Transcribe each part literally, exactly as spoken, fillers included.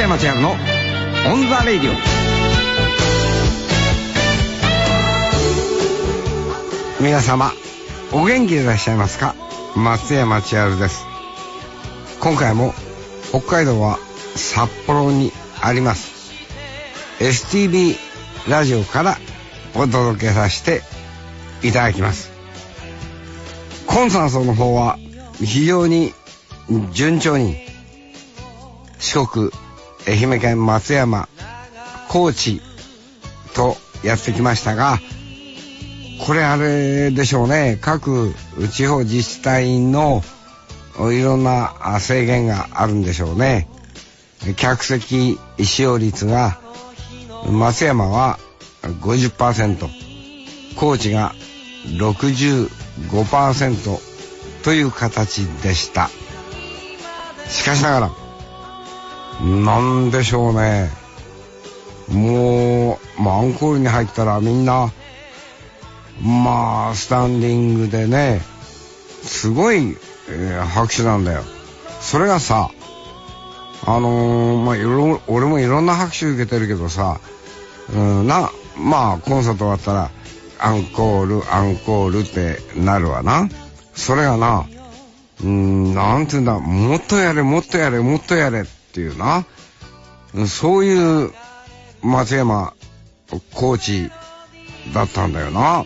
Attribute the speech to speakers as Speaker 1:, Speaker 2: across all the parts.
Speaker 1: 山千春のオンザレイディオ。皆様お元気でいらっしゃいますか。松山千春です。今回も北海道は札幌にあります エスティービー ラジオからお届けさせていただきます。コンサートの方は非常に順調に四国、愛媛県松山、高知とやってきましたが、これあれでしょうね、各地方自治体のいろんな制限があるんでしょうね。客席使用率が松山は ごじゅっパーセント、 高知が ろくじゅうごパーセント という形でした。しかしながらなんでしょうね、もう、まあ、アンコールに入ったらみんなまあスタンディングでね、すごい、えー、拍手なんだよ。それがさ、あのー、まあいろ俺もいろんな拍手受けてるけどさ、うんな、まあコンサート終わったらアンコールアンコールってなるわな。それがな、うーんなんていうんだ、もっとやれもっとやれもっとやれっていうな、そういう松山コーチだったんだよな。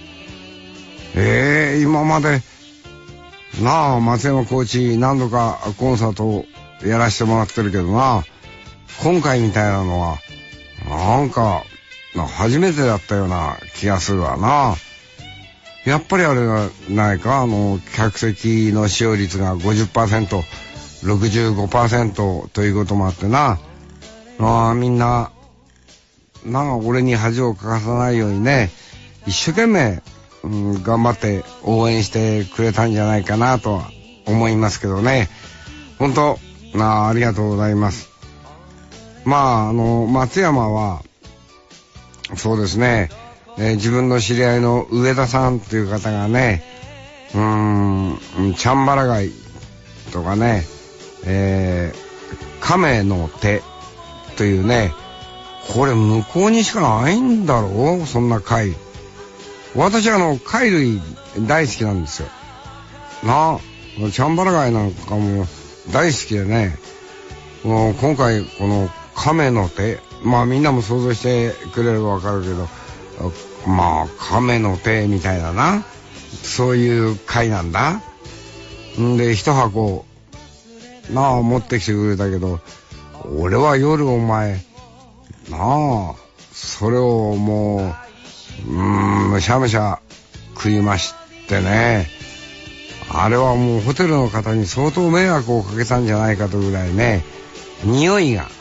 Speaker 1: ええー、今までなあ松山コーチ何度かコンサートをやらせてもらってるけどな、今回みたいなのはなんか初めてだったような気がするわな。やっぱりあれがないか、あの客席の使用率が ごじゅっパーセント、ろくじゅうごパーセント ということもあってな、あみんななんか俺に恥をかかさないようにね、一生懸命、うん、頑張って応援してくれたんじゃないかなとは思いますけどね。本当あ、ありがとうございます。まああの松山はそうですね、えー、自分の知り合いの上田さんという方がね、うーんチャンバラ街とかね、えー、亀の手というね、これ向こうにしかないんだろう、そんな貝。私あの貝類大好きなんですよな。チャンバラ貝なんかも大好きでね、もう今回この亀の手、まあみんなも想像してくれればわかるけど、まあ亀の手みたいなな、そういう貝なんだ。んで一箱なあ持ってきてくれたけど、俺は夜お前なあそれをもううーんむしゃむしゃ食いましてね、あれはもうホテルの方に相当迷惑をかけたんじゃないかとぐらいね、匂いが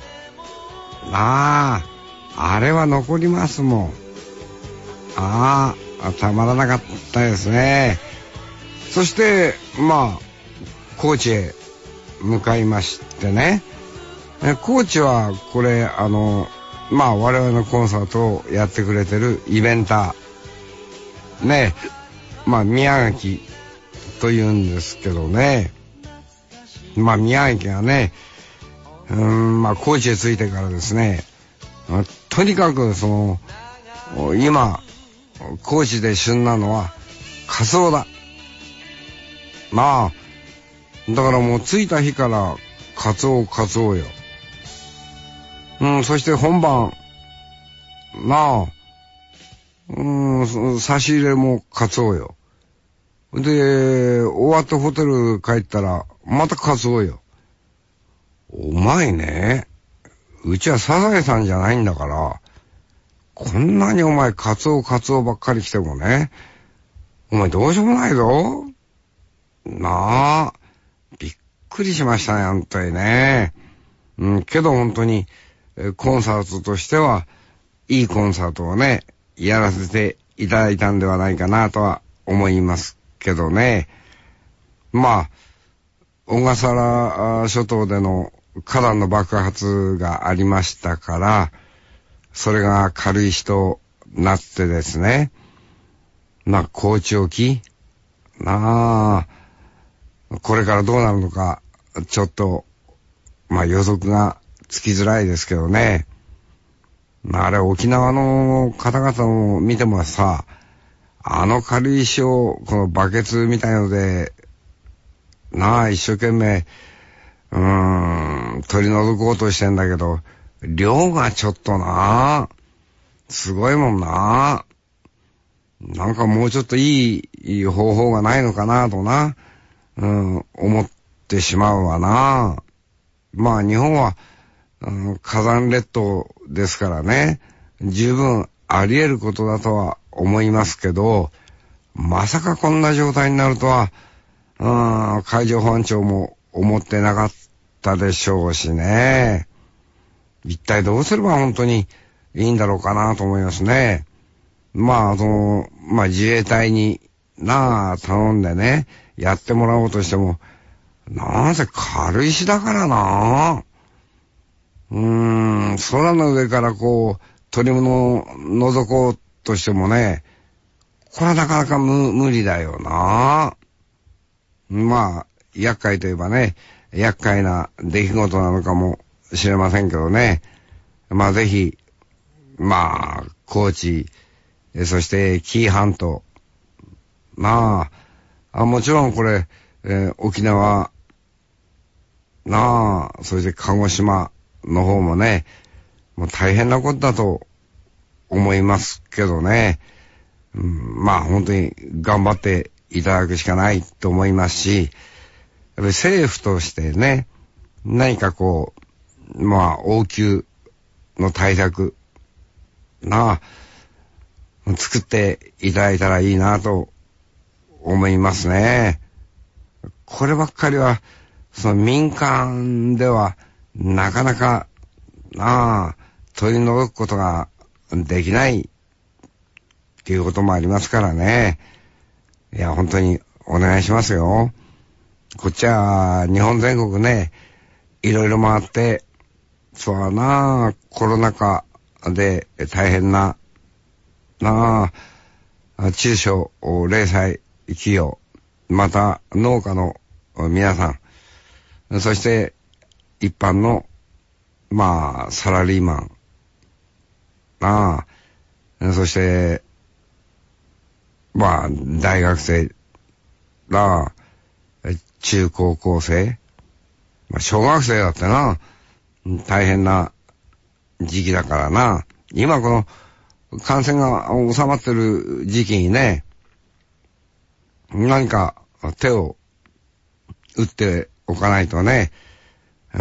Speaker 1: なああれは残りますもん。ああたまらなかったですね。そしてまあ高知へ向かいましてね、高知はこれあのまあ我々のコンサートをやってくれてるイベンターね、まあ宮垣というんですけどね、まあ宮崎がね、うーんまあ高知へ着いてからですね、とにかくその今高知で旬なのはカツオだ。まあだからもう着いた日からカツオカツオよ。うん、そして本番なあ、うん、差し入れもカツオよ。で終わってホテル帰ったらまたカツオよ。うまいね。うちはサザエさんじゃないんだから、こんなにお前カツオカツオばっかり来てもね、お前どうしようもないぞなあ。びっくりしましたね、本当にね。うん、けど本当にコンサートとしてはいいコンサートをねやらせていただいたんではないかなとは思いますけどね。まあ小笠原諸島での火山の爆発がありましたから、それが軽石となってですね、まあ高知沖なあ、これからどうなるのかちょっとまあ予測がつきづらいですけどね。あれ、沖縄の方々を見てもさ、あの軽石を、このバケツみたいので、なあ、一生懸命、うーん、取り除こうとしてんだけど、量がちょっとな、すごいもんな。なんかもうちょっといい方法がないのかなとな、うん、思ってしまうわな。まあ日本は、うん、火山列島ですからね、十分あり得ることだとは思いますけど、まさかこんな状態になるとは、うん、海上保安庁も思ってなかったでしょうしね。一体どうすれば本当にいいんだろうかなと思いますね。まあ、その、まあ自衛隊になあ頼んでね、やってもらおうとしても、なんせ軽石だからな。うーん、空の上からこう、取り物を覗こうとしてもね、これはなかなか無、無理だよな。まあ、厄介といえばね、厄介な出来事なのかもしれませんけどね。まあぜひ、まあ、高知、そして紀伊半島、まあ、あもちろんこれ、えー、沖縄、なあ、そして鹿児島の方もね、もう大変なことだと思いますけどね。うん、まあ本当に頑張っていただくしかないと思いますし、やっぱり政府としてね、何かこう、まあ応急の対策、なあ、作っていただいたらいいなと思いますね。こればっかりは、その民間ではなかなか、なあ、取り除くことができないっていうこともありますからね。いや、本当にお願いしますよ。こっちは日本全国ね、いろいろ回って、そうだなあ、コロナ禍で大変な、なあ、中小零細企業、また農家の皆さん、そして一般の、まあ、サラリーマン、なあ、そして、まあ、大学生、なあ、中高校生、まあ、小学生だってな、大変な時期だからな。今この感染が収まってる時期にね、何か手を打っておかないとね、うん、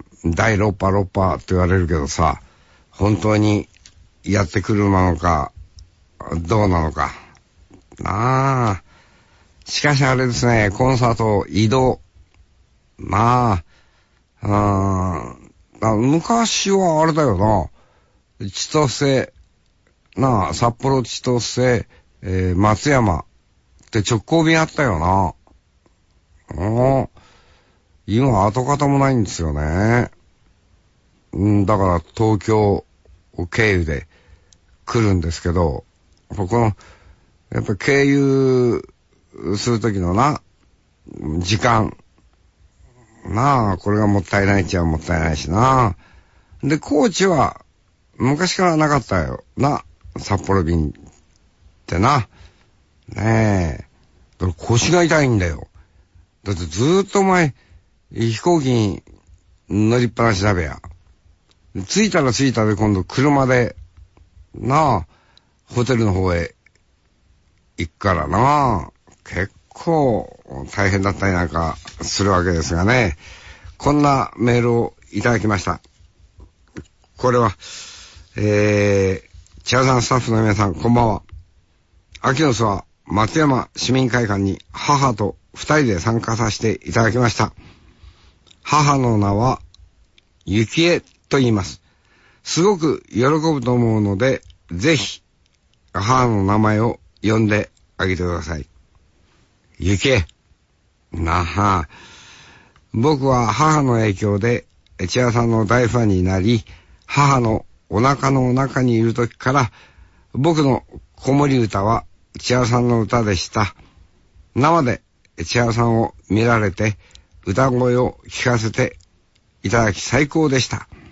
Speaker 1: 第六波六波って言われるけどさ、本当にやってくるなのか、どうなのか。なあ。しかしあれですね、コンサート移動。なあ。あ昔はあれだよな。千歳、なあ、札幌千歳、えー、松山って直行便あったよな。ああ。今跡形もないんですよね。んだから東京経由で来るんですけど、この、やっぱ経由するときのな、時間。なあ、これがもったいないっちゃもったいないしな。で、高知は昔からなかったよ。な、札幌便ってな。ねえ。だから腰が痛いんだよ。だってずーっと前、飛行機に乗りっぱなしだべや。着いたら着いたで今度車で、なあ、ホテルの方へ行くからな。結構大変だったりなんかするわけですがね。こんなメールをいただきました。これは、えー、チャーザンスタッフの皆さん、こんばんは。秋の巣は松山市民会館に母と二人で参加させていただきました。母の名は、ゆきえと言います。すごく喜ぶと思うので、ぜひ、母の名前を呼んであげてください。ゆきえ。なは。僕は母の影響で、千葉さんの大ファンになり、母のお腹の中にいる時から、僕の子守歌は千葉さんの歌でした。生で千葉さんを見られて、歌声を聞かせていただき最高でした。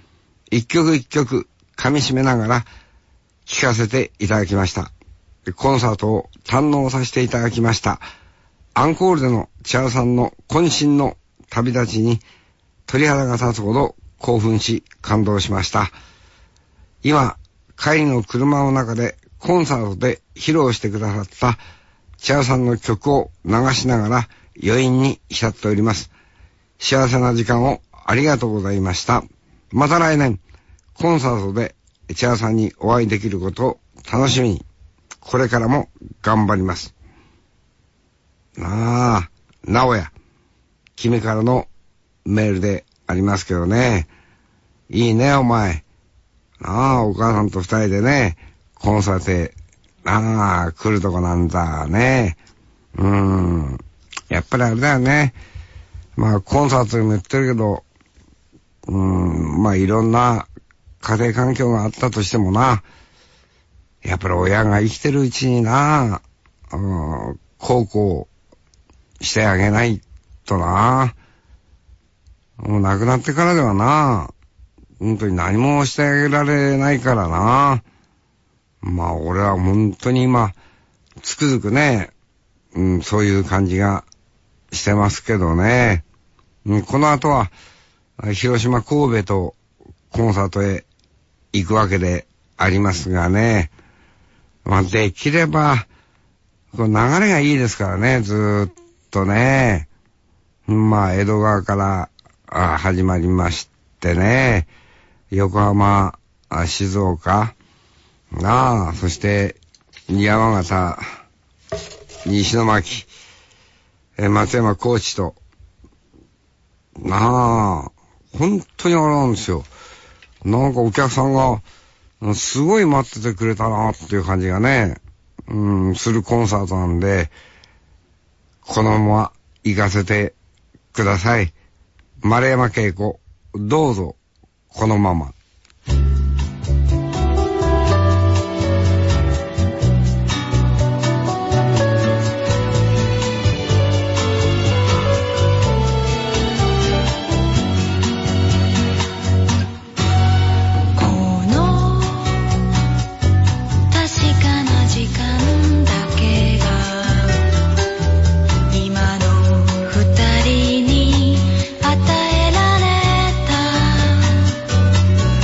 Speaker 1: 一曲一曲噛み締めながら聴かせていただきました。コンサートを堪能させていただきました。アンコールでの千春さんの渾身の旅立ちに鳥肌が立つほど興奮し感動しました。今、帰りの車の中でコンサートで披露してくださった千春さんの曲を流しながら余韻に浸っております。幸せな時間をありがとうございました。また来年、コンサートで千春さんにお会いできることを楽しみに、これからも頑張ります。ああ、なおや、君からのメールでありますけどね。いいね、お前。ああ、お母さんと二人でね、コンサートへ、ああ、来るとこなんだね。うーん。やっぱりあれだよね。まあ、コンサートでも言ってるけど、うーん、まあ、いろんな家庭環境があったとしてもな、やっぱり親が生きてるうちにな、うん、孝行してあげないとな、もう亡くなってからではな、本当に何もしてあげられないからな。まあ俺は本当に今つくづくね、うん、そういう感じがしてますけどね、うん、この後は広島神戸とコンサートへ行くわけでありますがね、まあできればこの流れがいいですからね、ずーっとね、まあ江戸川からあ始まりましてね、横浜、あ静岡、なあ、そして山形、西巻、え松山高知と、なあ、本当にあれなんですよ。なんかお客さんがすごい待っててくれたなっていう感じがね、うん、するコンサートなんで、このまま行かせてください。丸山恵子、どうぞこのまま。
Speaker 2: 与えられた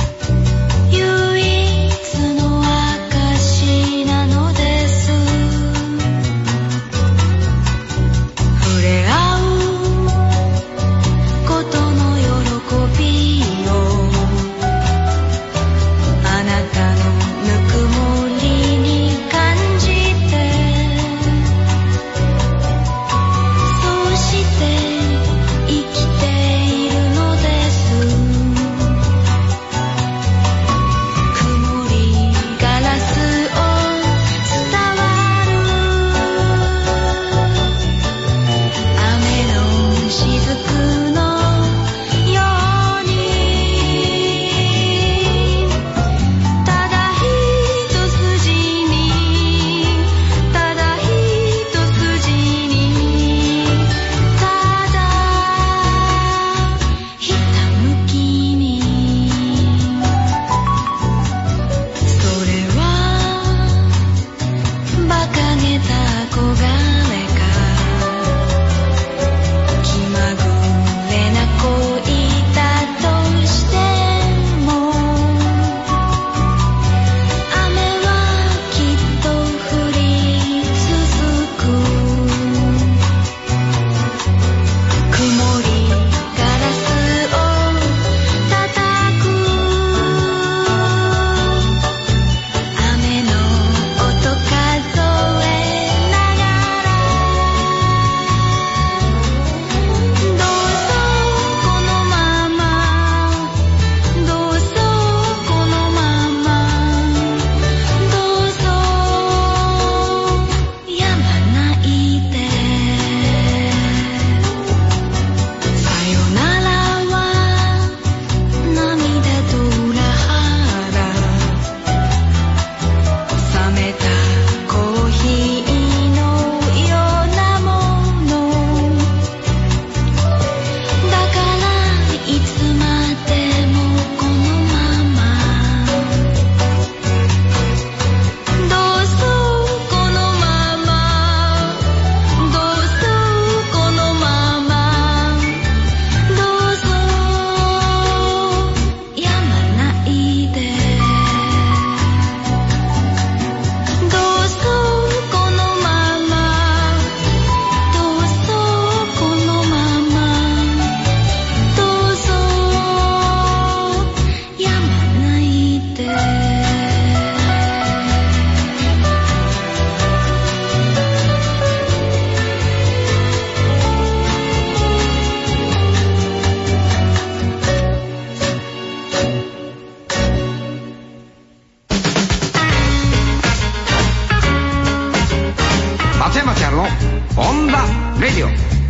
Speaker 1: 松山千春のオンダレディオ。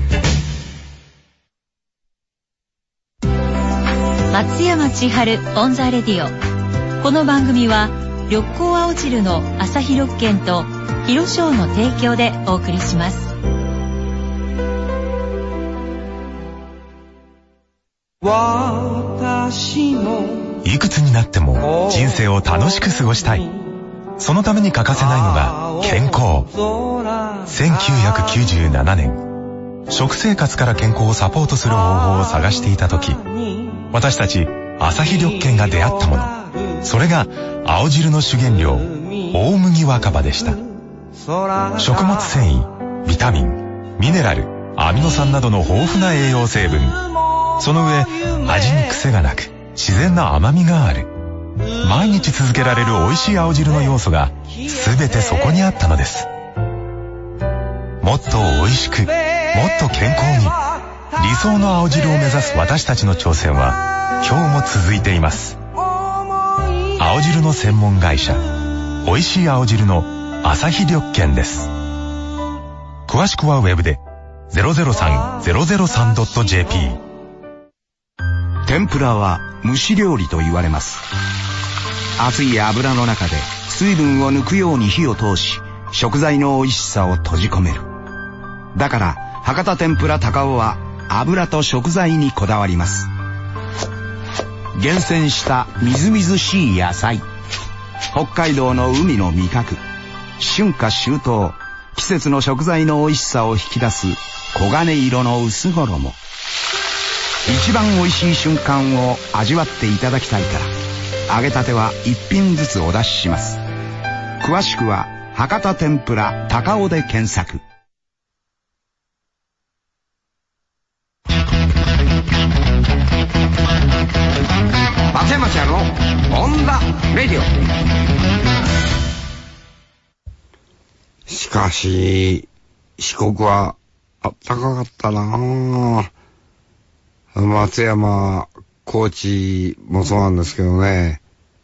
Speaker 2: 松山千春オンザレディオ。この番組は緑光青汁の朝日緑券と広商の提供でお送りします。
Speaker 3: いくつになっても人生を楽しく過ごしたい。そのために欠かせないのが健康。せんきゅうひゃくきゅうじゅうななねん、食生活から健康をサポートする方法を探していた時、私たち朝日緑券が出会ったもの、それが青汁の主原料大麦若葉でした。食物繊維、ビタミン、ミネラル、アミノ酸などの豊富な栄養成分、その上味に癖がなく自然な甘みがある。毎日続けられる美味しい青汁の要素が全てそこにあったのです。もっと美味しく、もっと健康に、理想の青汁を目指す私たちの挑戦は今日も続いています。青汁の専門会社、美味しい青汁の朝日緑券です。詳しくはウェブで ゼロゼロさん ゼロゼロさん ドット ジェーピー。
Speaker 4: 天ぷらは蒸し料理と言われます。熱い油の中で水分を抜くように火を通し、食材の美味しさを閉じ込める。だから博多天ぷら高尾は油と食材にこだわります。厳選したみずみずしい野菜、北海道の海の味覚、春夏秋冬、季節の食材の美味しさを引き出す黄金色の薄衣。一番美味しい瞬間を味わっていただきたいから、揚げたては一品ずつお出しします。詳しくは博多天ぷら高尾で検索。
Speaker 1: 松山千春のオンダレディオ。しかし四国はあったかかったなぁ。松山、高知もそうなんですけどね、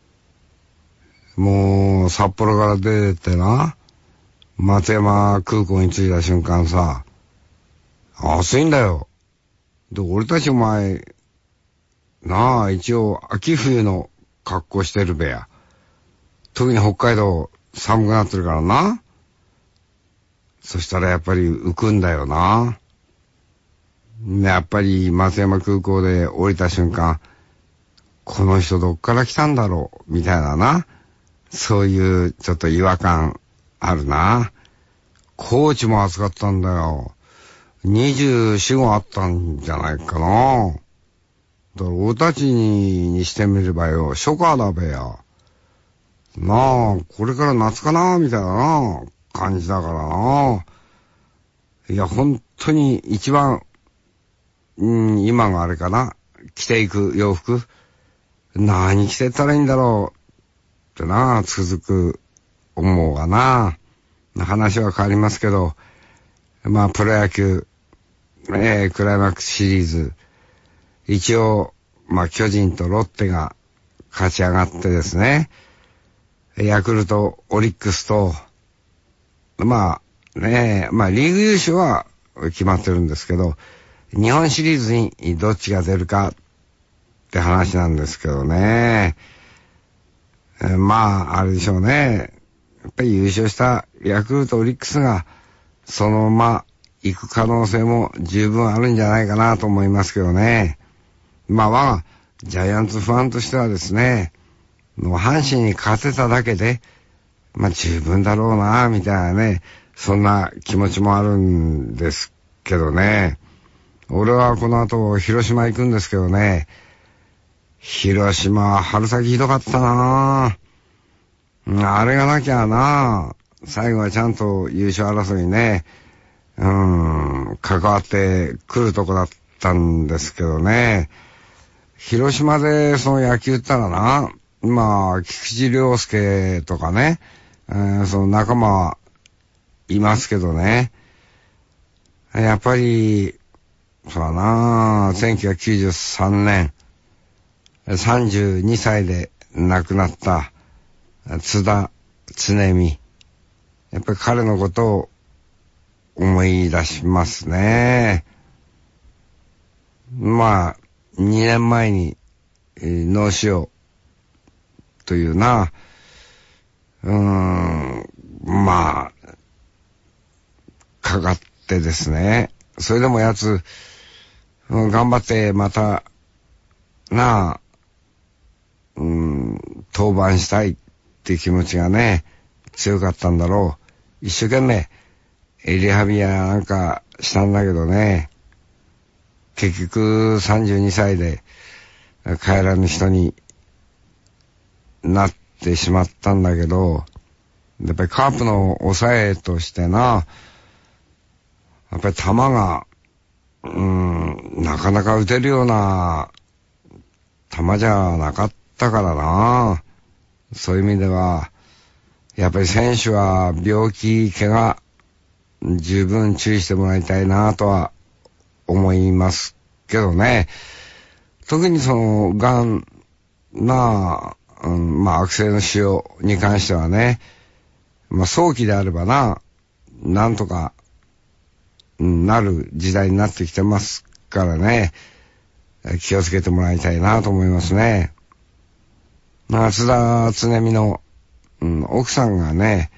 Speaker 1: もう札幌から出てってな、松山空港に着いた瞬間さ、暑いんだよ。で、俺たちお前なあ、一応秋冬の格好してるべや。特に北海道寒くなってるからな。そしたらやっぱり浮くんだよな。やっぱり松山空港で降りた瞬間、この人どっから来たんだろうみたいなな、そういうちょっと違和感あるな。高知も暑かったんだよ。にじゅうよん、ごあったんじゃないかな。だから俺たちににしてみればよ、初夏だべや。なあ、これから夏かなみたいなな感じだからな。いや、本当に一番うん、今があれかな、着ていく洋服、何着てったらいいんだろうってな、つくづく思うがな。話は変わりますけど、まあプロ野球、えー、クライマックスシリーズ、一応まあ巨人とロッテが勝ち上がってですね、ヤクルト、オリックスと、まあね、まあリーグ優勝は決まってるんですけど、日本シリーズにどっちが出るかって話なんですけどね。えー、まあ、あれでしょうね。やっぱり優勝したヤクルト、オリックスがそのまま行く可能性も十分あるんじゃないかなと思いますけどね。まあ、我がジャイアンツファンとしてはですね、もう阪神に勝てただけで、まあ十分だろうな、みたいなね、そんな気持ちもあるんですけどね。俺はこの後広島行くんですけどね、広島は春先ひどかったなぁ。あれがなきゃな、最後はちゃんと優勝争いにね、うーん、関わってくるとこだったんですけどね。広島でその野球ったらな、 まあ、菊池涼介とかね、えー、その仲間はいますけどね。やっぱり、そうだな、せんきゅうひゃくきゅうじゅうさんねん、さんじゅうにさいで亡くなった津田常美。やっぱり彼のことを思い出しますね。まあ、にねんまえに脳腫瘍というな、うーん、まあ、かかってですね。それでもやつ、うん、頑張ってまた、なあ、うん、登板したいっていう気持ちがね、強かったんだろう。一生懸命、リハビリやなんかしたんだけどね、結局さんじゅうにさいで帰らぬ人になってしまったんだけど、やっぱりカープの抑えとしてな、やっぱり球が、うーん、なかなか打てるような球じゃなかったからな。そういう意味では、やっぱり選手は病気、怪我、十分注意してもらいたいなとは思いますけどね。特にその、がん、なあ、うん、まあ悪性の腫瘍に関してはね、まあ早期であればな、なんとか、なる時代になってきてますからね、気をつけてもらいたいなと思いますね。津田常美の、うん、奥さんがね、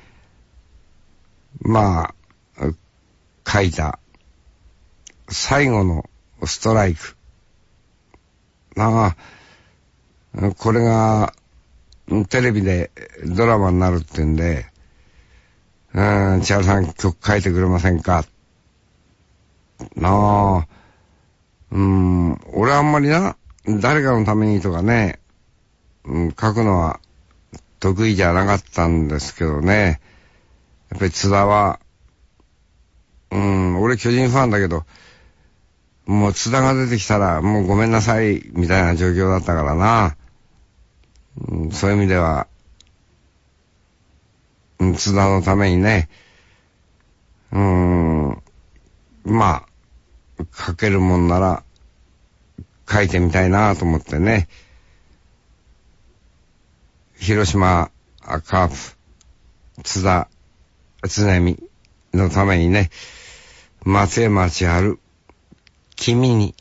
Speaker 1: まあ、書いた最後のストライク。なあ、これがテレビでドラマになるってんで、うん、千原さん曲書いてくれませんかなあ、うん、俺はあんまりな、誰かのためにとかね、うん、書くのは得意じゃなかったんですけどね。やっぱり津田は、うん、俺巨人ファンだけど、もう津田が出てきたらもうごめんなさいみたいな状況だったからな。うん、そういう意味では、うん、津田のためにね、うーん、まあ、書けるもんなら書いてみたいなと思ってね。広島カープ津田常美のためにね、松山千春君に。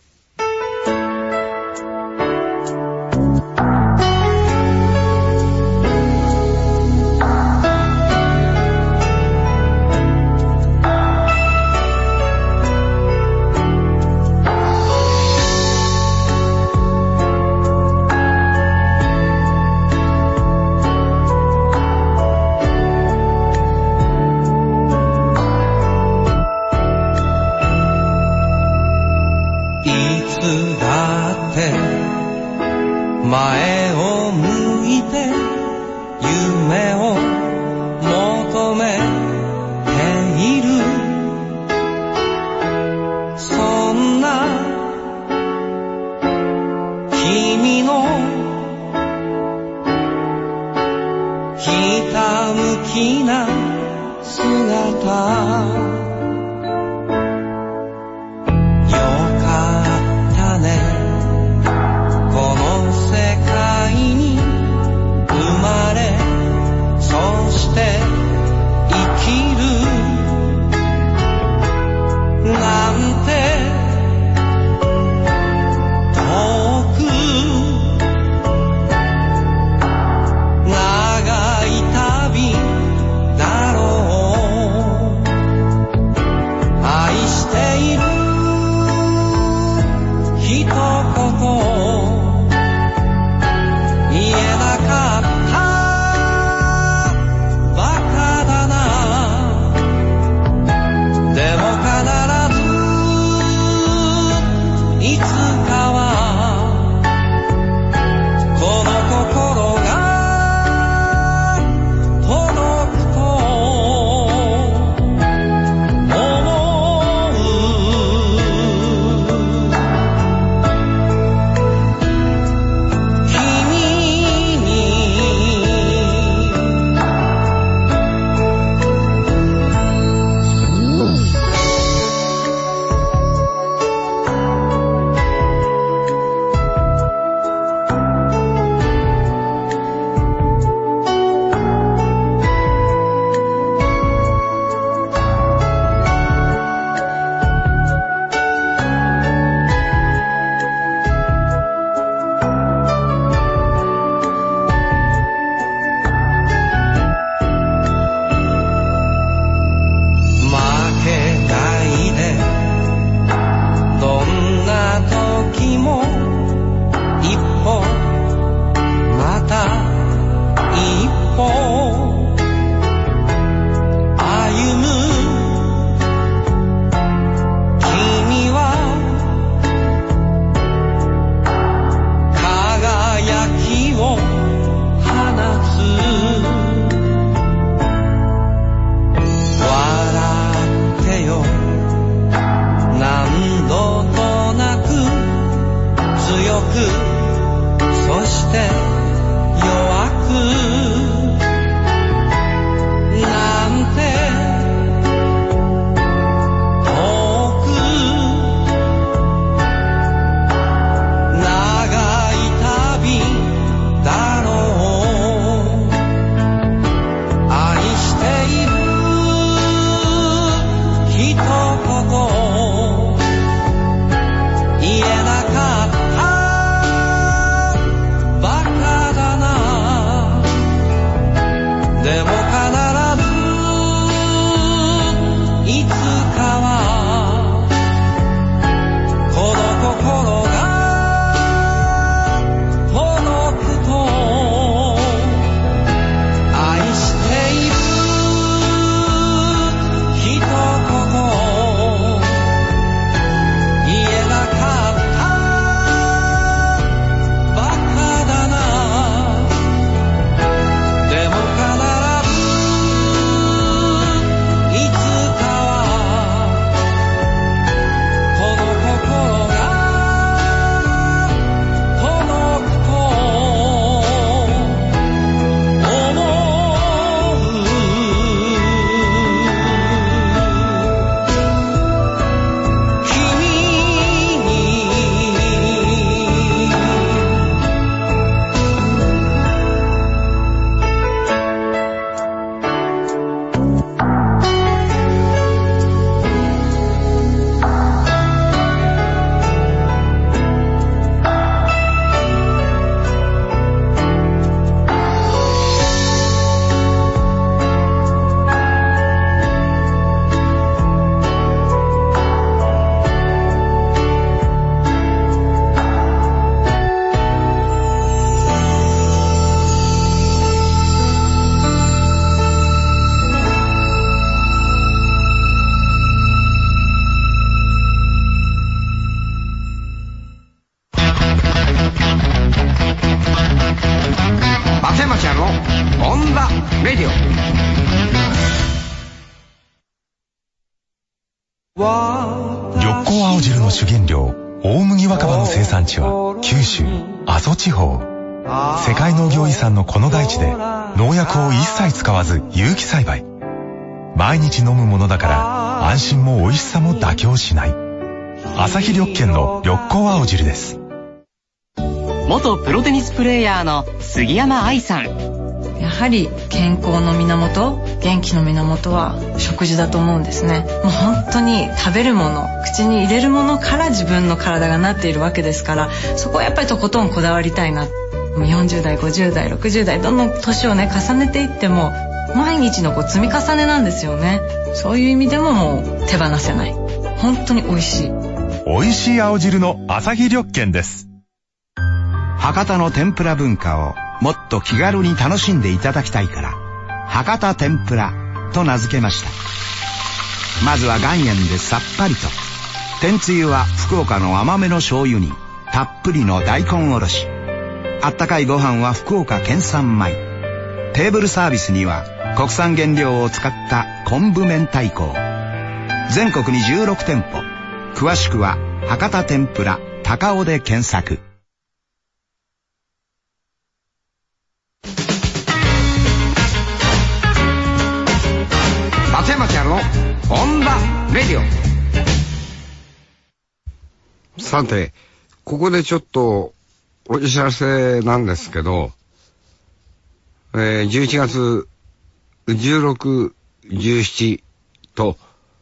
Speaker 5: 前を向いて夢を求めている、そんな君のひたむきな姿、
Speaker 1: 松山ちゃんのオンザレディオ。
Speaker 3: 緑光青汁の主原料大麦若葉の生産地は九州阿蘇地方。世界農業遺産のこの大地で農薬を一切使わず有機栽培。毎日飲むものだから安心も美味しさも妥協しない。朝日緑健の緑光青汁です。
Speaker 6: 元プロテニスプレーヤーの杉山愛さん。
Speaker 7: やはり健康の源、元気の源は食事だと思うんですね。もう本当に食べるもの、口に入れるものから自分の体がなっているわけですから、そこはやっぱりとことんこだわりたいな。よんじゅう代、ごじゅう代、ろくじゅう代、どんどん年をね重ねていっても毎日のこう積み重ねなんですよね。そういう意味でももう手放せない。本当に美味しい。
Speaker 3: 美味しい青汁の朝日緑健です。
Speaker 4: 博多の天ぷら文化をもっと気軽に楽しんでいただきたいから博多天ぷらと名付けました。まずは岩塩でさっぱりと。天つゆは福岡の甘めの醤油にたっぷりの大根おろし。あったかいご飯は福岡県産米。テーブルサービスには国産原料を使った昆布明太子。全国にじゅうろく店舗。詳しくは博多天ぷら高尾で検索。
Speaker 1: 松山ちゃんのオンザレディオ。さて、ここでちょっとお知らせなんですけど、えー、じゅういちがつじゅうろく、じゅうしちと、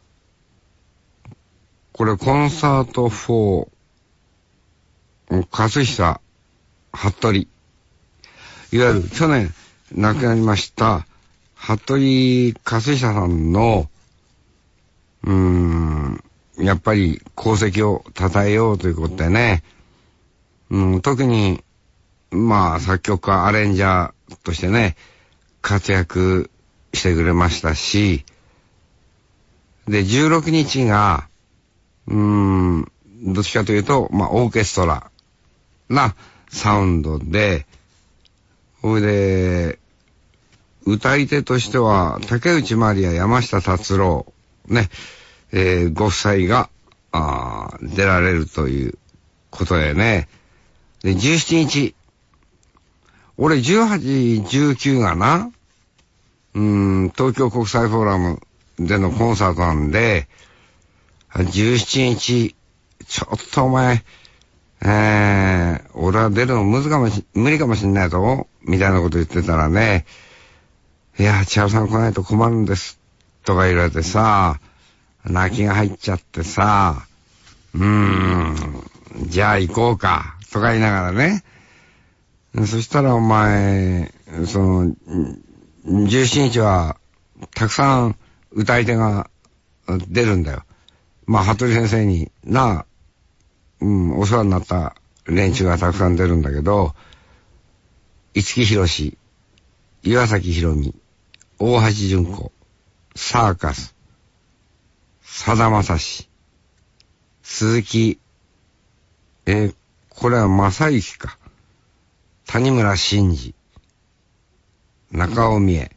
Speaker 1: これコンサートフォー、勝久、服部、いわゆる去年亡くなりました、服部勝久さんの、うーん、やっぱり功績を称えようということでね、うん、特に、まあ、作曲家、アレンジャーとしてね、活躍してくれましたし、で、じゅうろくにちが、うーん、どっちかというと、まあ、オーケストラなサウンドで、それで、歌い手としては、竹内まりや山下達郎、ね、えー、ご夫妻が、あ出られるということでね、で、じゅうしちにち、俺じゅうはち、じゅうきゅうがな、うーん、東京国際フォーラムでのコンサートなんで、じゅうしちにち、ちょっとお前、えー、俺は出るの無理かもし、無理かもしんないぞ、みたいなこと言ってたらね、いや、千春さん来ないと困るんです、とか言われてさ、泣きが入っちゃってさ、うーん、じゃあ行こうか、とか言いながらね。そしたらお前、その、じゅうしちにちは、たくさん歌い手が出るんだよ。まあ、服部先生にな、うん、お世話になった連中がたくさん出るんだけど、五木ひろし、岩崎宏美、大橋純子、サーカス、さだまさし、鈴木、えー、これは正幸か。谷村新司、中尾美恵、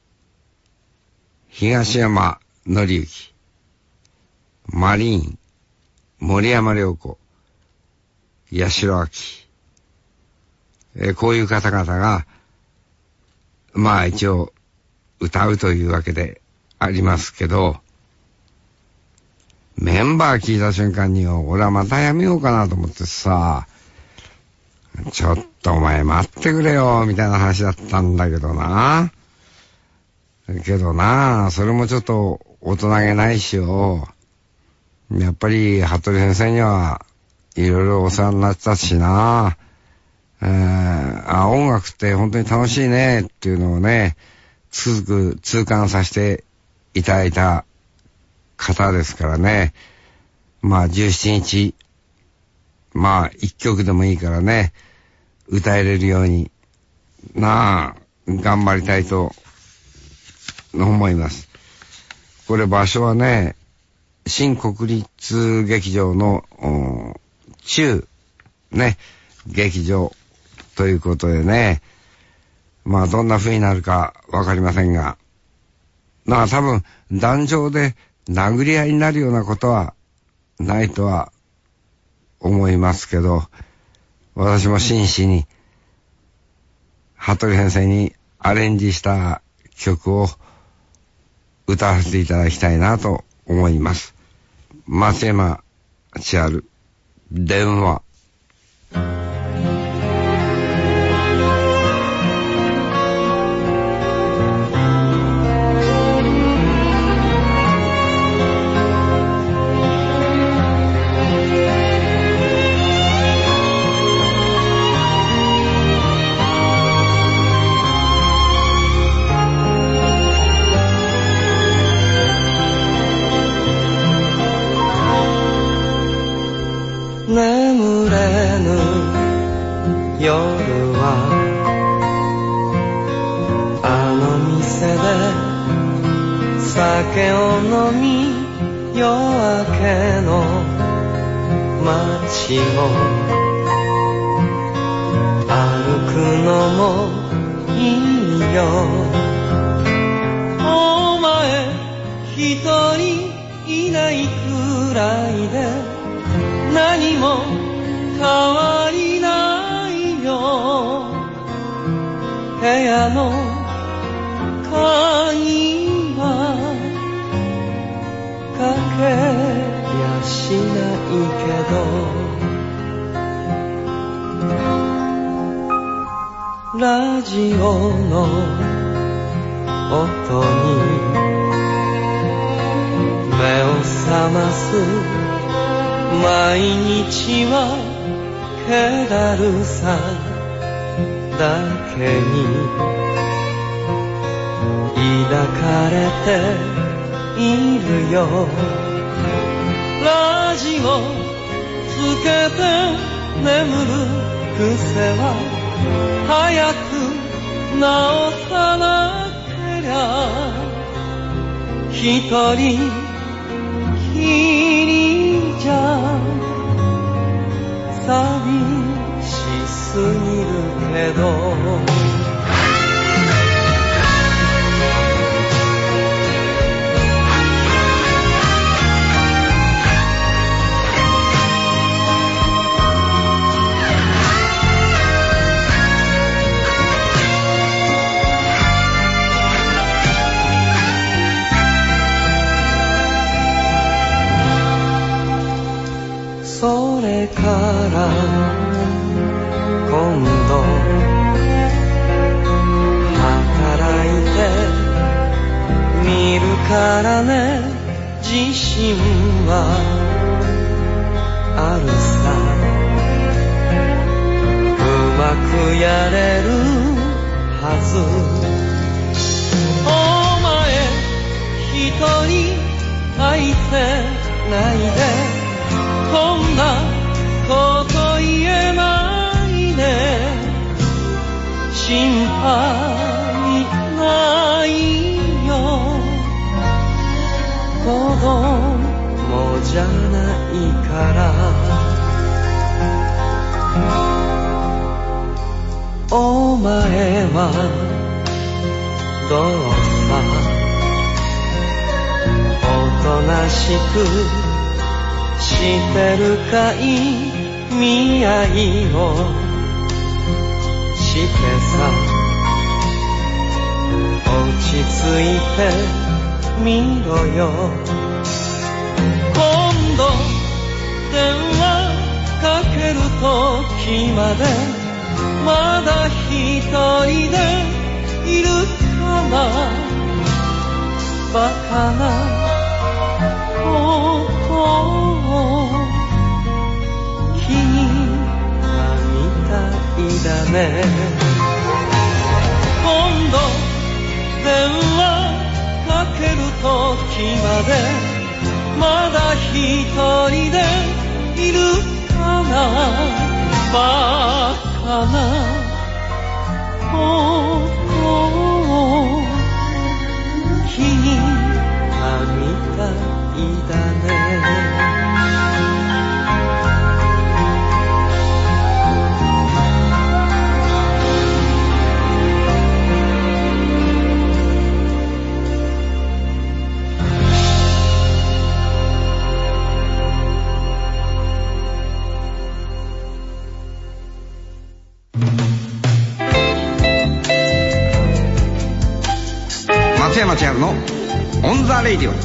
Speaker 1: 東山紀之、マリーン、森山良子、八代亜紀、えー、こういう方々が、まあ一応歌うというわけでありますけど、メンバー聞いた瞬間に俺はまたやめようかなと思ってさ、ちょっとお前待ってくれよみたいな話だったんだけどな。けどな、それもちょっと大人げないしよ。やっぱり服部先生にはいろいろお世話になったしな。えー、あ、音楽って本当に楽しいねっていうのをね、つく痛感させていただいた方ですからね。まあじゅうしちにち、まあ一曲でもいいからね、歌えれるようになあ頑張りたいと思います。これ場所はね、新国立劇場の中ね劇場ということでね、 まあどんな風になるかわかりませんが、まあ多分壇上で殴り合いになるようなことはないとは思いますけど、私も真摯に羽鳥先生にアレンジした曲を歌わせていただきたいなと思います。松山千春、電話。
Speaker 5: 眠れぬ夜はあの店で酒を飲み夜明けの街を歩くのもいいよ。お前一人いないくらいで何も変わりないよ。部屋の鍵はかけやしないけど、ラジオの音に目を覚ます毎日は気だるさだけに抱かれているよ。ラジオつけて眠る癖は早く直さなけりゃ一人きりじゃ寂しすぎるけど、それから今度働いてみるからね。自信はあるさ、うまくやれるはず。お前一人愛せないでこんなこと言えないね。心配ないよ。子供じゃないから。お前はどうさおとなしくしてるかい見合いをしてさ、落ち着いてみろよ。今度電話かける時までまだ一人でいるかな。バカなことを君はみたいだね。今度電話かける時までまだ一人でいるかな。バカなことを君はみたいだね。
Speaker 1: 松山千春のオンザレイディオ。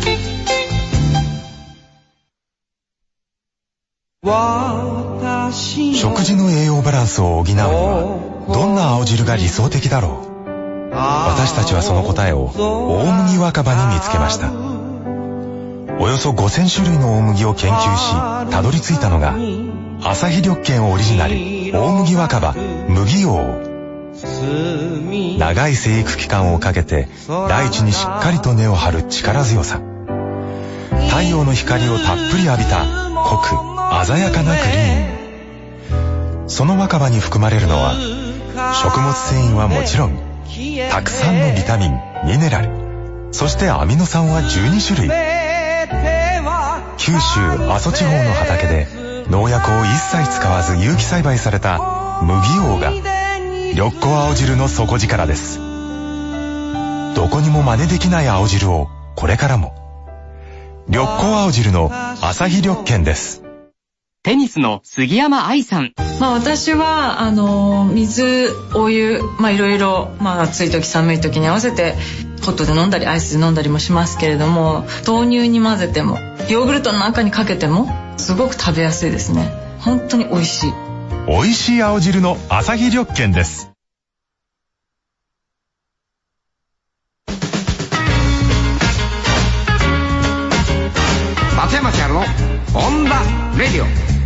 Speaker 3: 食事の栄養バランスを補うにはどんな青汁が理想的だろう。私たちはその答えを大麦若葉に見つけました。およそごせん種類の大麦を研究したどり着いたのが朝日緑健オリジナル大麦若葉麦王。長い生育期間をかけて大地にしっかりと根を張る力強さ、太陽の光をたっぷり浴びた濃く鮮やかなグリーン。その若葉に含まれるのは食物繊維はもちろんたくさんのビタミン、ミネラル、そしてアミノ酸はじゅうに種類。九州阿蘇地方の畑で農薬を一切使わず有機栽培された麦王が緑子青汁の底力です。どこにも真似できない青汁をこれからも。緑子青汁の朝日緑健です。
Speaker 6: テニスの杉山愛さん。
Speaker 7: まあ私はあの水、お湯、まあいろいろ、まあ暑い時寒い時に合わせてホットで飲んだりアイスで飲んだりもしますけれども、豆乳に混ぜてもヨーグルトの中にかけてもすごく食べやすいですね。本当に美味しい。
Speaker 3: 美味しい青汁の朝日緑健です。
Speaker 1: 松山千春のオンダレディオ。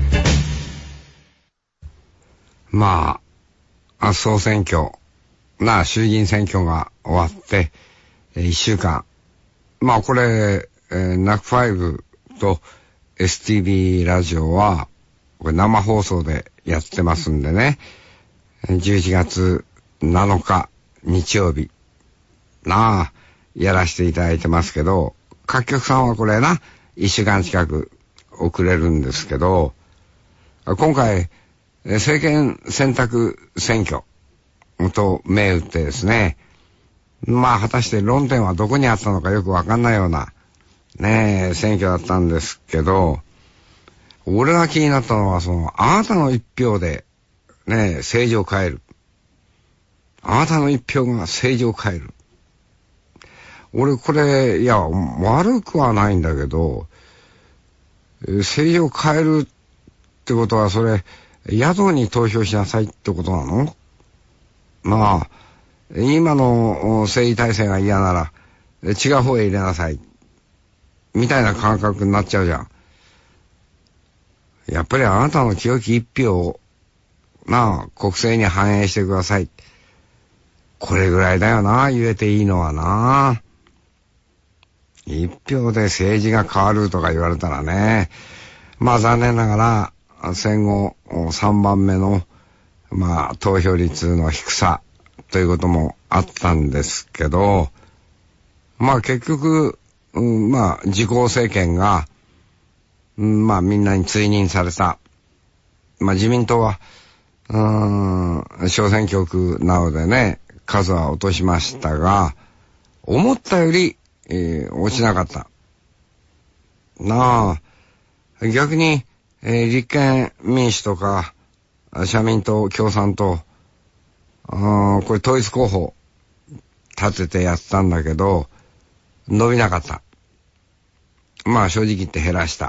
Speaker 1: まあ総選挙な衆議院選挙が終わっていっしゅうかん、まあこれ、えー、ナックファイブ と エスティービー ラジオはこれ生放送でやってますんでね、じゅういちがつなのか日曜日なあやらせていただいてますけど、各局さんはこれないっしゅうかん近く遅れるんですけど、今回政権選択選挙と銘打ってですね、まあ果たして論点はどこにあったのかよくわかんないようなねえ選挙だったんですけど、俺が気になったのはそのあなたの一票でね政治を変える、あなたの一票が政治を変える。俺これいや悪くはないんだけど、政治を変えるってことはそれ野党に投票しなさいってことなの？まあ今の政治体制が嫌なら違う方へ入れなさいみたいな感覚になっちゃうじゃん。やっぱりあなたの清き一票をなあ国政に反映してください。これぐらいだよな、言えていいのはな。一票で政治が変わるとか言われたらね、まあ残念ながら戦後さんばんめのまあ投票率の低さということもあったんですけど、まあ結局、うん、まあ自公政権が、うん、まあみんなに追認された。まあ自民党はうーん小選挙区なのでね数は落としましたが、思ったよりえー、落ちなかったなあ。逆に、えー、立憲民主とか社民党共産党、あこれ統一候補立ててやったんだけど伸びなかった。まあ正直言って減らした。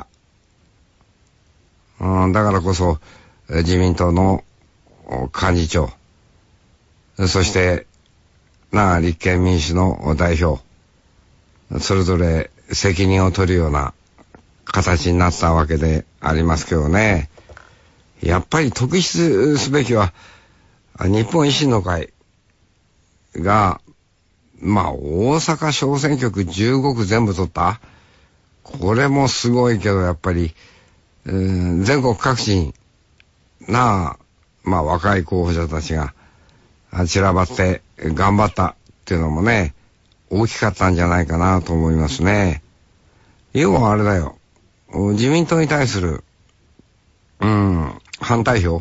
Speaker 1: うんだからこそ自民党の幹事長、そしてなあ立憲民主の代表、それぞれ責任を取るような形になったわけでありますけどね。やっぱり特筆すべきは日本維新の会がまあ大阪小選挙区じゅうごく全部取った。これもすごいけどやっぱり、えー、全国各地になあまあ若い候補者たちが散らばって頑張ったっていうのもね大きかったんじゃないかなと思いますね。要はあれだよ、自民党に対するうん反対票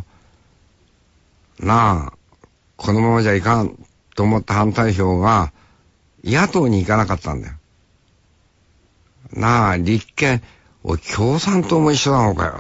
Speaker 1: なあこのままじゃいかんと思った反対票が野党に行かなかったんだよなあ。立憲お共産党も一緒なのかよ。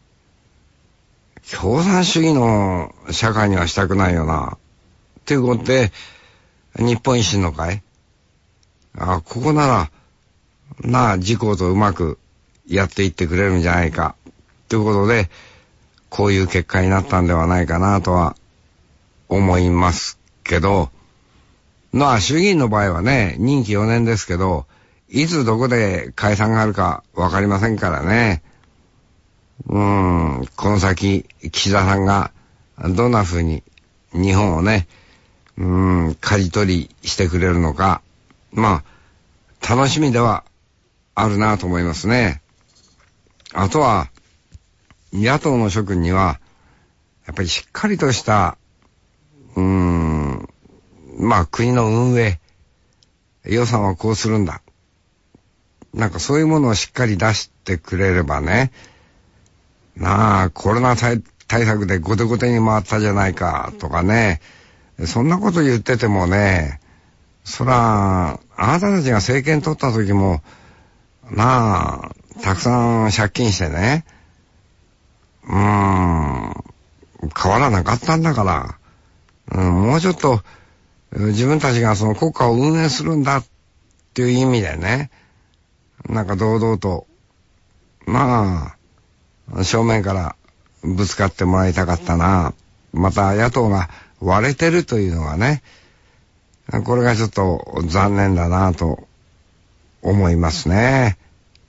Speaker 1: 共産主義の社会にはしたくないよなっていうことで日本維新の会あ、ここなら、なあ、自公とうまくやっていってくれるんじゃないか。ということで、こういう結果になったんではないかなとは思いますけど、まあ、衆議院の場合はね、任期よねんですけど、いつどこで解散があるかわかりませんからね。うーん、この先、岸田さんがどんな風に日本をね、うーん、舵取りしてくれるのか、まあ、楽しみではあるなと思いますね。あとは、野党の諸君には、やっぱりしっかりとした、うーん、まあ国の運営、予算はこうするんだ。なんかそういうものをしっかり出してくれればね、なあ、コロナ対策でゴテゴテに回ったじゃないかとかね、そんなこと言っててもね、そら、あなたたちが政権取った時も、なあ、たくさん借金してね、うーん、変わらなかったんだから、うん、もうちょっと自分たちがその国家を運営するんだっていう意味でね、なんか堂々と、まあ、正面からぶつかってもらいたかったな。また野党が割れてるというのはね、これがちょっと残念だなと思いますね。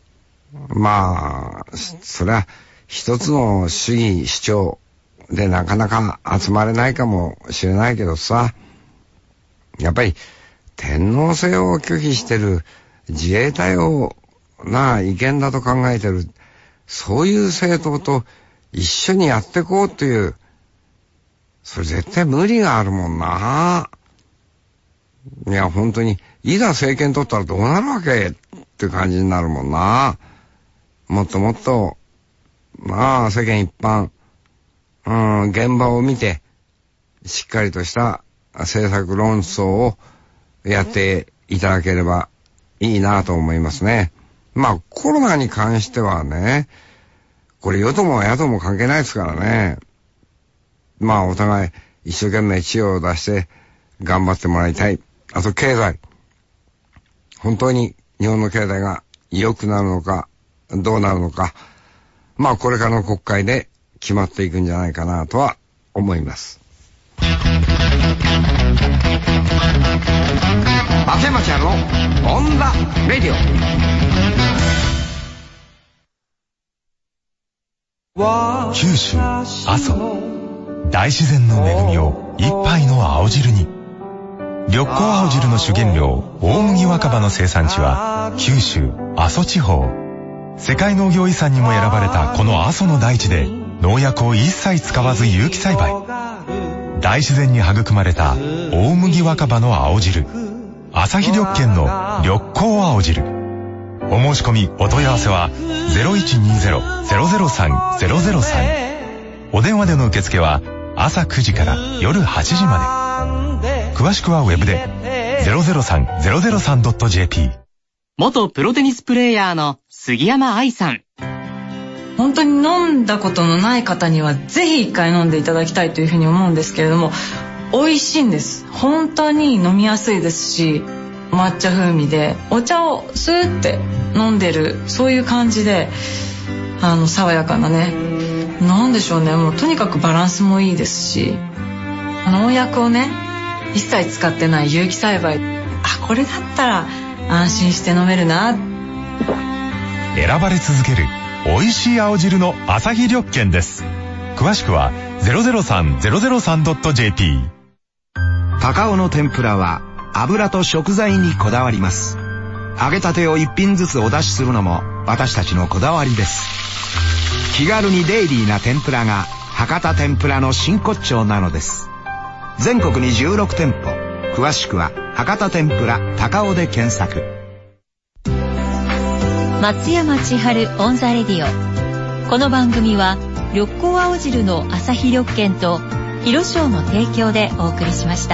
Speaker 1: まあ、それは一つの主義主張でなかなか集まれないかもしれないけどさ、やっぱり天皇制を拒否してる自衛隊をなあ違憲だと考えてる、そういう政党と一緒にやってこうっていう、それ絶対無理があるもんな。いや本当にいざ政権取ったらどうなるわけって感じになるもんな。もっともっとまあ世間一般、うん、現場を見てしっかりとした政策論争をやっていただければいいなと思いますね。まあコロナに関してはね、これ与党も野党も関係ないですからね。まあお互い一生懸命知恵を出して頑張ってもらいたい。あと経済。本当に日本の経済が良くなるのかどうなるのか。まあこれからの国会で決まっていくんじゃないかなとは思います。松山千春のオンザレディオ。
Speaker 3: 九州阿蘇大自然の恵みを一杯の青汁に。緑黄青汁の主原料大麦若葉の生産地は九州阿蘇地方。世界農業遺産にも選ばれたこの阿蘇の大地で農薬を一切使わず有機栽培。大自然に育まれた大麦若葉の青汁、朝日緑見の緑黄青汁。お申し込みお問い合わせは ゼロいちにゼロ ゼロゼロさん ゼロゼロさん。お電話での受付は朝くじから夜はちじまで。詳しくはウェブで ゼロゼロさん ゼロゼロさん ドット ジェーピー。
Speaker 6: 元プロテニスプレーヤーの杉山愛さん。
Speaker 7: 本当に飲んだことのない方にはぜひ一回飲んでいただきたいというふうに思うんですけれども、美味しいんです。本当に飲みやすいですし、抹茶風味でお茶をスーって飲んでる、そういう感じで、あの爽やかなね、なんでしょうね、もうとにかくバランスもいいですし、農薬をね一切使ってない有機栽培、あ、これだったら安心して飲めるな。
Speaker 3: 選ばれ続ける美味しい青汁の朝日緑見です。詳しくは ゼロゼロさん ゼロゼロさん ドット ジェーピー。
Speaker 4: 高尾の天ぷらは油と食材にこだわります。揚げたてを一品ずつお出しするのも私たちのこだわりです。気軽にデイリーな天ぷらが博多天ぷらの真骨頂なのです。全国にじゅうろくてんぽ、詳しくは博多天ぷら高尾で検索。
Speaker 2: 松山千春オンザレディオ。この番組は緑黄青汁の朝日緑見と広商の提供でお送りしました。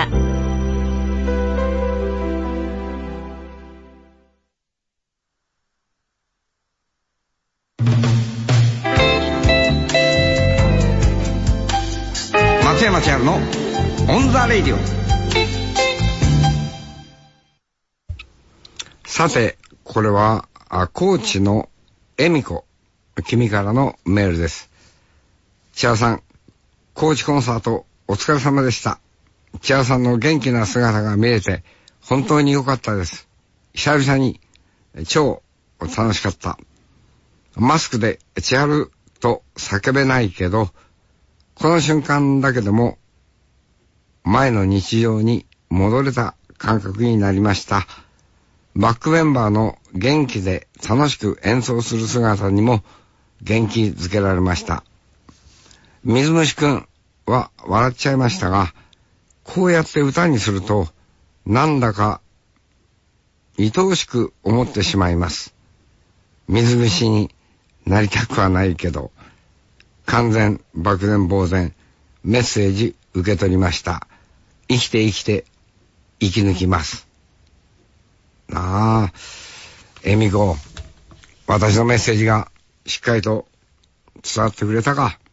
Speaker 1: 松山千春のオンザレディオ。 さて、これは高知の恵美子君からのメールです。千葉さん、高知コンサートお疲れ様でした。千葉さんの元気な姿が見れて本当に良かったです。久々に超楽しかった。マスクで千春と叫べないけど、この瞬間だけでも前の日常に戻れた感覚になりました。バックメンバーの元気で楽しく演奏する姿にも元気づけられました。水虫くんは笑っちゃいましたが、こうやって歌にするとなんだか愛おしく思ってしまいます。水虫になりたくはないけど、完全漠然呆然メッセージ受け取りました。生きて生きて生き抜きます。なあ、恵美子、私のメッセージがしっかりと伝わってくれたか。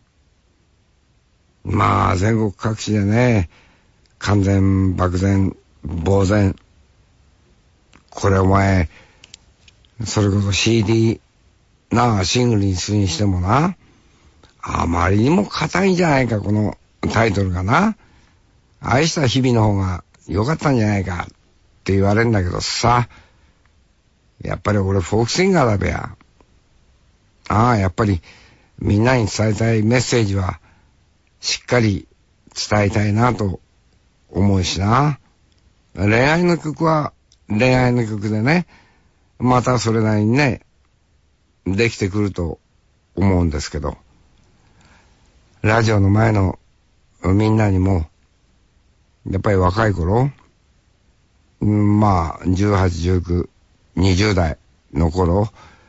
Speaker 1: まあ全国各地でね、完全漠然呆然、これお前それこそ シーディー なあシングルにするにしてもな、あまりにも硬いんじゃないか、このタイトルがな。愛した日々の方が良かったんじゃないかって言われるんだけどさ、やっぱり俺フォークシンガーだべや。ああ、やっぱりみんなに伝えたいメッセージはしっかり伝えたいなと思うしな。恋愛の曲は恋愛の曲でね、またそれなりにねできてくると思うんですけど、ラジオの前のみんなにもやっぱり若い頃、うん、まあじゅうはち、じゅうきゅう、にじゅう代の頃、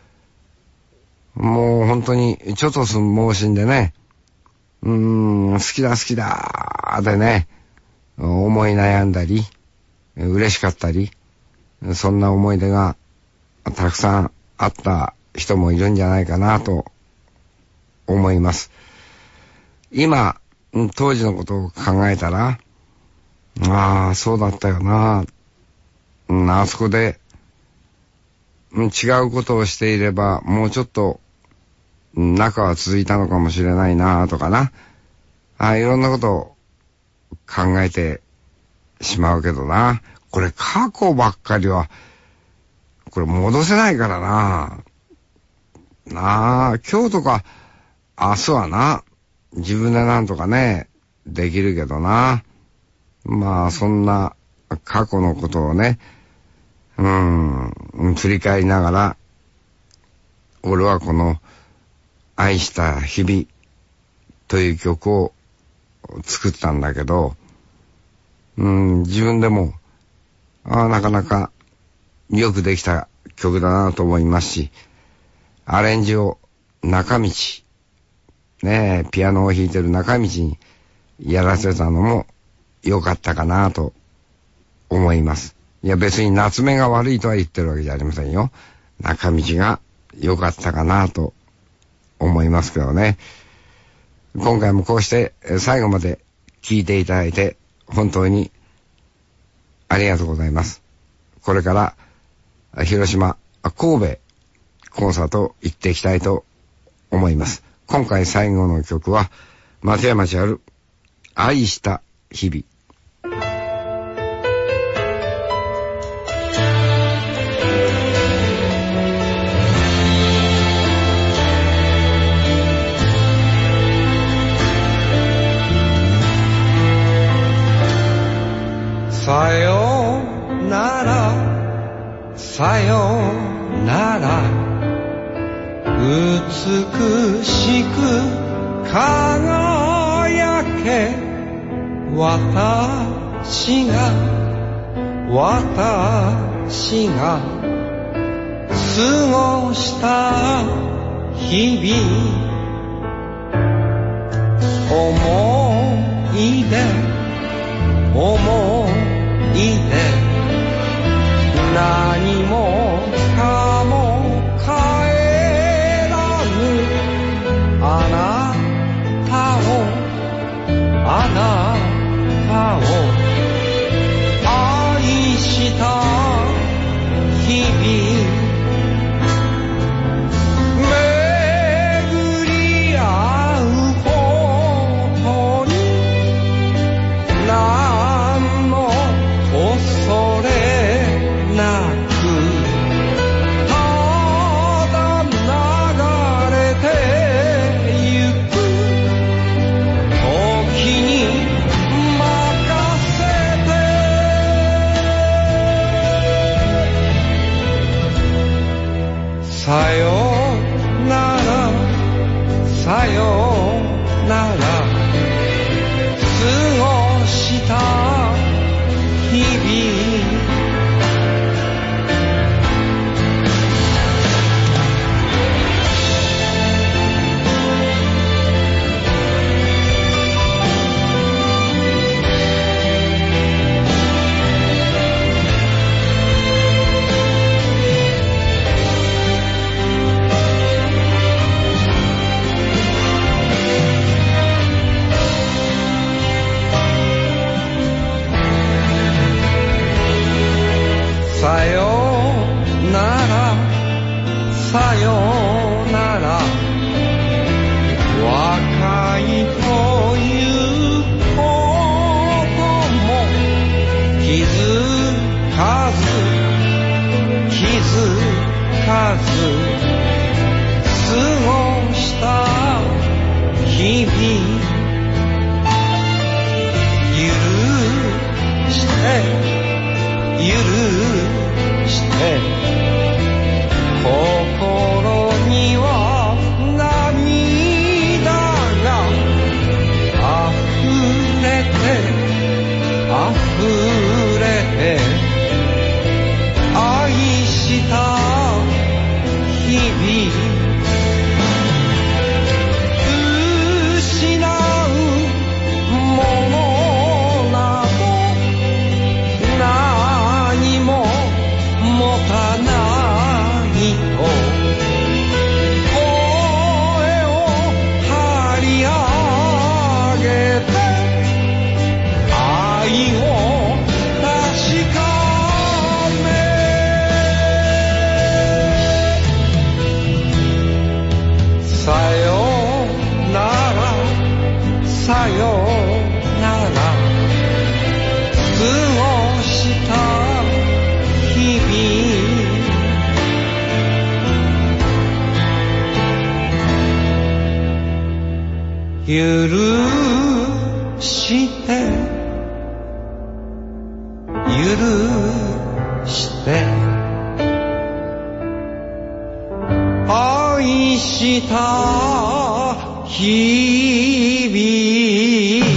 Speaker 1: もう本当にちょっとすん盲信でね、うーん、好きだ好きだでね、思い悩んだり嬉しかったり、そんな思い出がたくさんあった人もいるんじゃないかなと思います。今当時のことを考えたら、ああそうだったよな、あそこで違うことをしていればもうちょっと仲は続いたのかもしれないなとかな、あいろんなことを考えてしまうけどな。これ過去ばっかりはこれ戻せないからな。なあ、今日とか明日はな自分でなんとかねできるけどな。まあそんな過去のことをね、うん、振り返りながら、俺はこの愛した日々という曲を作ったんだけど、うん、自分でもあなかなかよくできた曲だなと思いますし、アレンジを中道ねえピアノを弾いてる中道にやらせたのも良かったかなと思います。いや別に夏目が悪いとは言ってるわけじゃありませんよ。中道が良かったかなと思いますけどね。今回もこうして最後まで聞いていただいて本当にありがとうございます。これから広島、神戸コンサート行っていきたいと思います。今回最後の曲は松山千春、愛した日々。
Speaker 5: さよならさよなら、美しく輝け、私が私が過ごした日々、思い出思い出、何もかも変えらぬ、あなたをあなたを愛した日々、 さよならさよなら過ごした日々さよならさよなら若いということも気づかず気づかず過ごした日々許して許して心には涙が溢れて溢れて愛した日々失うものなど何も持たないと声を張り上げて愛を確かめさよならさよなら過ごした日々許して許して愛した日々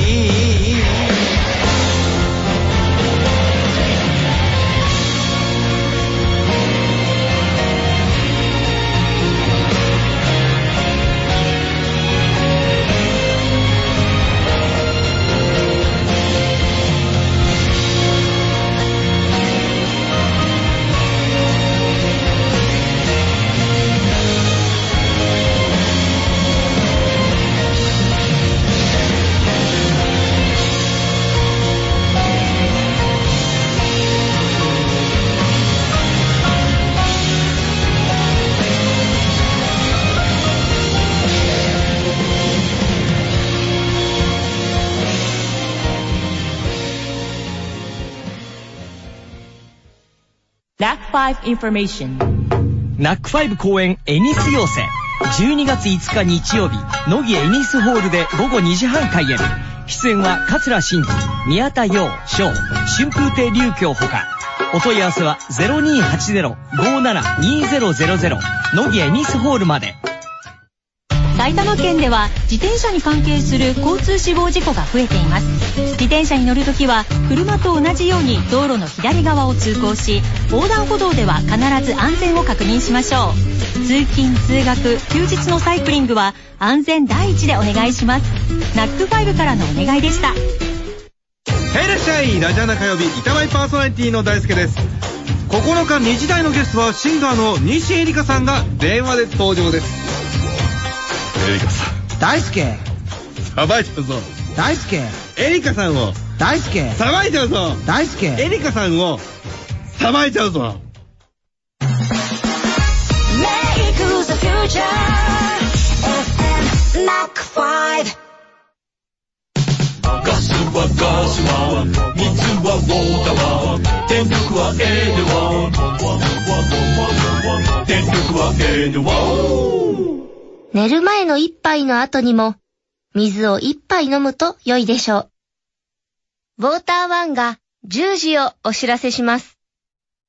Speaker 2: ナックファイブ Information。
Speaker 8: ナックファイブ 公演エニス寄せじゅうにがついつか日曜日乃木エニスホールでごごにじはん開演。出演は桂真治、宮田陽、翔、春風亭柳京ほか。お問い合わせは ゼロにーはちゼロ ごーなな にーゼロゼロゼロ 乃木エニスホールまで。
Speaker 2: 埼玉県では自転車に関係する交通死亡事故が増えています。自転車に乗るときは車と同じように道路の左側を通行し、横断歩道では必ず安全を確認しましょう。通勤通学休日のサイクリングは安全第一でお願いします。ナックファイブからのお願いでした。
Speaker 9: はい、いらっしゃい。ラジャナ火曜日板前パーソナリティの大輔です。ここのかに時台のゲストはシンガーの西エリカさんが電話で登場です。エリカさん、
Speaker 10: 大輔
Speaker 9: さばいちゃうぞ。
Speaker 10: 大輔、
Speaker 9: エリカさんを
Speaker 10: 大輔
Speaker 9: さばいちゃうぞ。
Speaker 10: 大輔、
Speaker 9: エリカさんをさばいちゃうぞ。
Speaker 11: Make the future エフエム ナックファイブ。
Speaker 12: ガスはガスは水はウォーターは電力はエールは電力はエールは。
Speaker 13: 寝る前の一杯の後にも水を一杯飲むと良いでしょう。ウォーターワンがじゅうじをお知らせします。